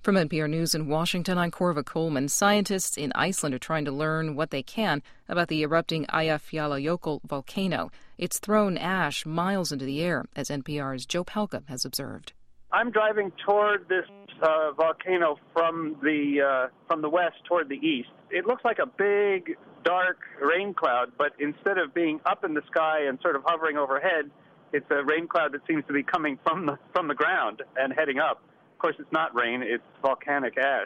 From NPR News in Washington, I'm Korva Coleman. Scientists in Iceland are trying to learn what they can about the erupting Eyjafjallajökull volcano. It's thrown ash miles into the air, as NPR's Joe Palca has observed. I'm driving toward this volcano from the west toward the east. It looks like a big, dark rain cloud, but instead of being up in the sky and sort of hovering overhead, it's a rain cloud that seems to be coming from the ground and heading up. Of course, it's not rain, it's volcanic ash.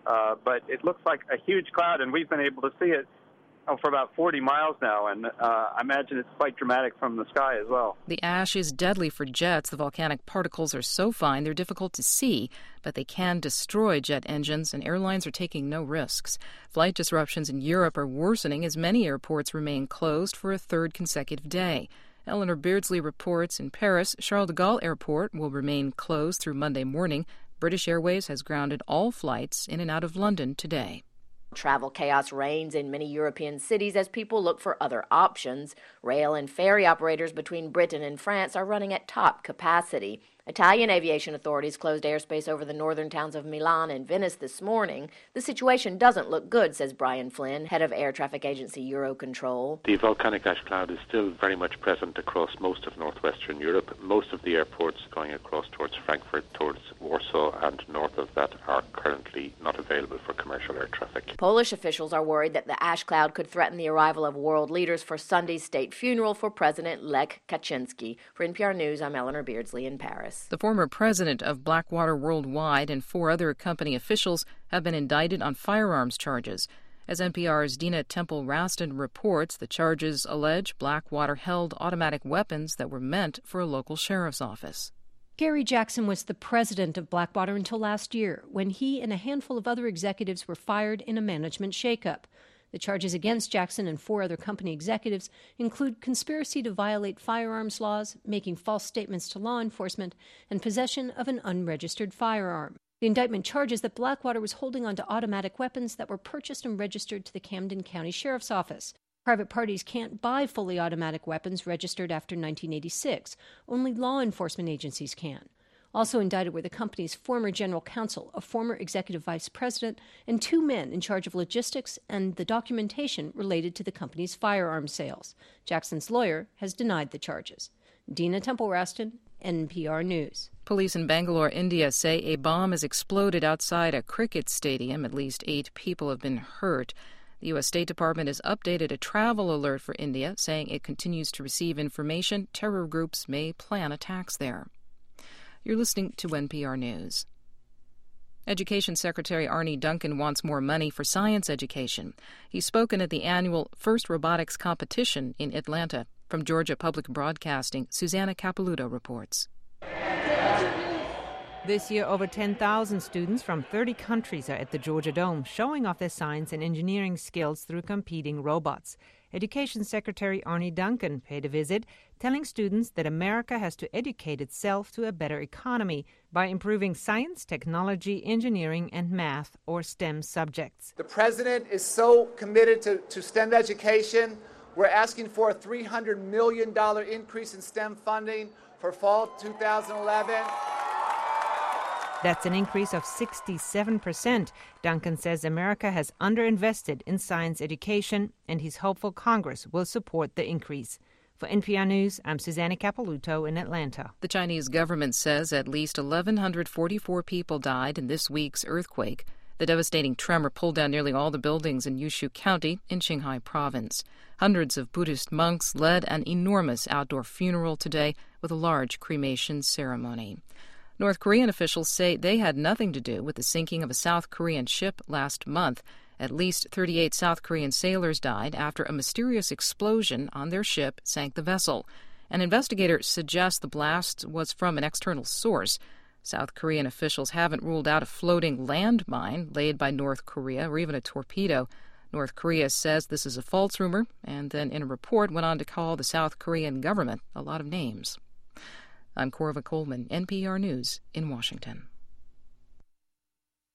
But it looks like a huge cloud, and we've been able to see it for about 40 miles now, and I imagine it's quite dramatic from the sky as well. The ash is deadly for jets. The volcanic particles are so fine they're difficult to see, but they can destroy jet engines, and airlines are taking no risks. Flight disruptions in Europe are worsening as many airports remain closed for a third consecutive day. Eleanor Beardsley reports in Paris, Charles de Gaulle Airport will remain closed through Monday morning. British Airways has grounded all flights in and out of London today. Travel chaos reigns in many European cities as people look for other options. Rail and ferry operators between Britain and France are running at top capacity. Italian aviation authorities closed airspace over the northern towns of Milan and Venice this morning. The situation doesn't look good, says Brian Flynn, head of air traffic agency Eurocontrol. The volcanic ash cloud is still very much present across most of northwestern Europe. Most of the airports going across towards Frankfurt, towards Warsaw and north of that are currently not available for commercial air traffic. Polish officials are worried that the ash cloud could threaten the arrival of world leaders for Sunday's state funeral for President Lech Kaczynski. For NPR News, I'm Eleanor Beardsley in Paris. The former president of Blackwater Worldwide and 4 other company officials have been indicted on firearms charges. As NPR's Dina Temple-Raston reports, the charges allege Blackwater held automatic weapons that were meant for a local sheriff's office. Gary Jackson was the president of Blackwater until last year, when he and a handful of other executives were fired in a management shakeup. The charges against Jackson and 4 other company executives include conspiracy to violate firearms laws, making false statements to law enforcement, and possession of an unregistered firearm. The indictment charges that Blackwater was holding onto automatic weapons that were purchased and registered to the Camden County Sheriff's Office. Private parties can't buy fully automatic weapons registered after 1986. Only law enforcement agencies can. Also indicted were the company's former general counsel, a former executive vice president, and 2 men in charge of logistics and the documentation related to the company's firearms sales. Jackson's lawyer has denied the charges. Dina Temple-Raston, NPR News. Police in Bangalore, India, say a bomb has exploded outside a cricket stadium. At least 8 people have been hurt. The U.S. State Department has updated a travel alert for India, saying it continues to receive information terror groups may plan attacks there. You're listening to NPR News. Education Secretary Arne Duncan wants more money for science education. He's spoken at the annual First Robotics Competition in Atlanta. From Georgia Public Broadcasting, Susanna Capelouto reports. This year, over 10,000 students from 30 countries are at the Georgia Dome, showing off their science and engineering skills through competing robots. Education Secretary Arne Duncan paid a visit, telling students that America has to educate itself to a better economy by improving science, technology, engineering, and math, or STEM subjects. The president is so committed to STEM education. We're asking for a $300 million increase in STEM funding for fall 2011. That's an increase of 67%. Duncan says America has underinvested in science education, and he's hopeful Congress will support the increase. For NPR News, I'm Susanna Capelouto in Atlanta. The Chinese government says at least 1,144 people died in this week's earthquake. The devastating tremor pulled down nearly all the buildings in Yushu County in Qinghai Province. Hundreds of Buddhist monks led an enormous outdoor funeral today with a large cremation ceremony. North Korean officials say they had nothing to do with the sinking of a South Korean ship last month. At least 38 South Korean sailors died after a mysterious explosion on their ship sank the vessel. An investigator suggests the blast was from an external source. South Korean officials haven't ruled out a floating landmine laid by North Korea or even a torpedo. North Korea says this is a false rumor, and then in a report went on to call the South Korean government a lot of names. I'm Korva Coleman, NPR News in Washington.